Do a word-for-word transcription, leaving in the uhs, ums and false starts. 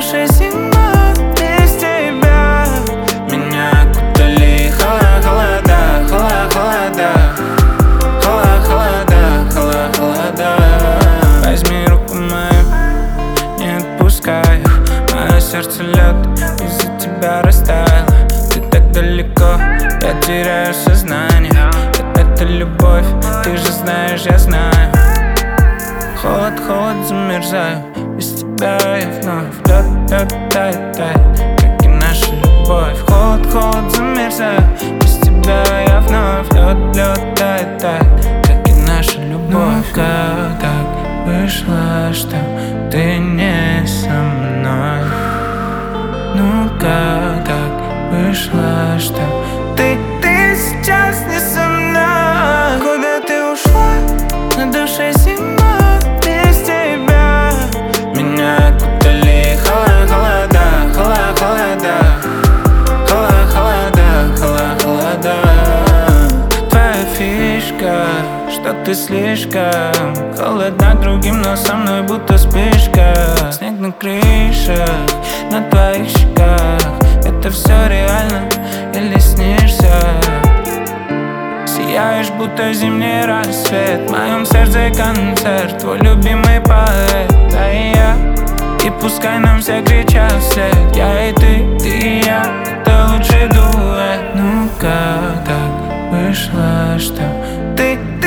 душе зима без тебя. Меня окутали холода, холода, холода, холода, холода, холода, холода. Возьми руку мою, не отпускай. Мое сердце лед из-за тебя растаяло. Ты так далеко, я теряю сознание. Это любовь, ты же знаешь, я знаю. Холод, холод, замерзаю. Без тебя я вновь лед, лед, тает, тает, как и наша любовь. Холод, холод, замерзаю. Без тебя я вновь лед, лед, тает, тает, как и наша любовь. Ну как так вышло, что ты не со мной? Ну как так вышло, что ты, ты сейчас не со мной? Куда ты ушла? На душе зима без тебя. Меня окутали холода, холода, холода, холода, холода, холода. Твоя фишка, что ты слишком холодна другим, но со мной будто вспышка. Снег на крышах, на твоих щеках. Это все реально или снишься? Сияешь, будто зимний рассвет. В моем сердце концерт, твой любимый поэт, да и я. И пускай нам все кричат вслед. Я и ты, ты и я, это лучший дуэт. Ну как так вышло, что ты